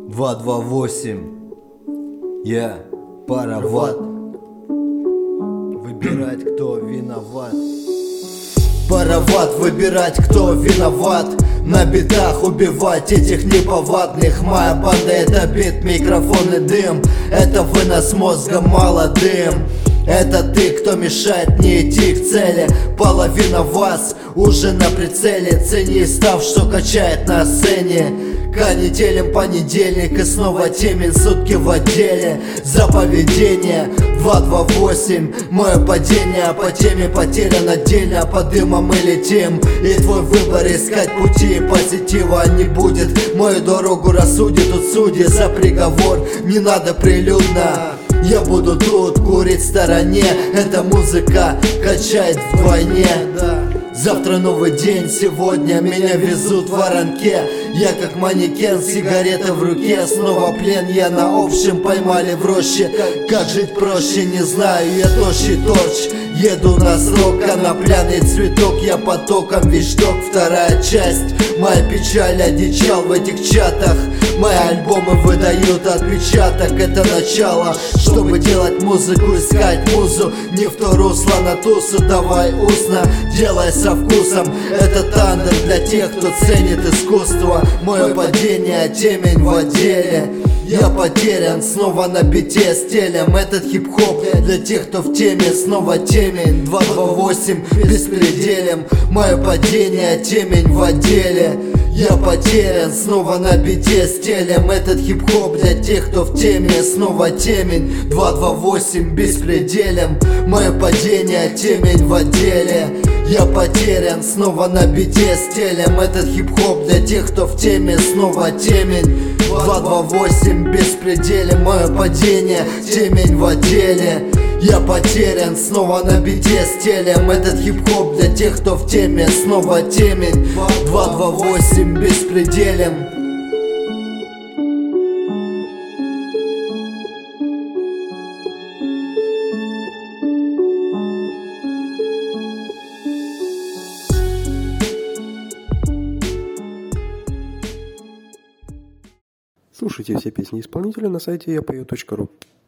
228. Я пароват. Выбирать, кто виноват. Пароват, выбирать, кто виноват. На битах убивать этих неповадных. Моя банда — это бит, микрофон и дым. Это вынос мозга молодым. Это ты, кто мешает мне идти к цели. Половина вас уже на прицеле. Цени став, что качает на сцене. Канителем понедельник и снова темен. Сутки в отделе за поведение. 228, мое падение. По теме потерян отдельно. По дымам мы летим. И твой выбор искать пути. Позитива не будет. Мою дорогу рассудит тут судьи. За приговор не надо прилюдно. Я буду тут курить в стороне. Эта музыка качает вдвойне. Завтра новый день, сегодня меня везут в воронке. Я как манекен, сигарета в руке. Снова плен, я на общем поймали в роще. Как жить проще, не знаю, я тощий торч. Еду на срок, конопляный цветок. Я потоком весь шток, вторая часть. Моя печаль одичал в этих чатах. Мои альбомы выдают отпечаток. Это начало, чтобы делать музыку, искать музу. Не в то русло, на тусу, давай устно, делай со вкусом. Это тандем для тех, кто ценит искусство. Мое падение, темень в отделе. Я потерян, снова на бите стелем. Этот хип-хоп для тех, кто в теме. Снова темень, 228 беспределем. Мое падение, темень в отделе. Я потерян, снова на бите стелем. Этот хип-хоп для тех, кто в теме. Снова темень, 228 беспределем. Мое падение, темень в отделе. Я потерян, снова на бите стелем. Этот хип-хоп для тех, кто в теме. Снова темень, 228 беспределем. Мое падение, темень в отделе. Я потерян, снова на бите стелем. Этот хип-хоп для тех, кто в теме. Снова темень, 228 беспределем. Слушайте все песни исполнителя на сайте yapою.ru.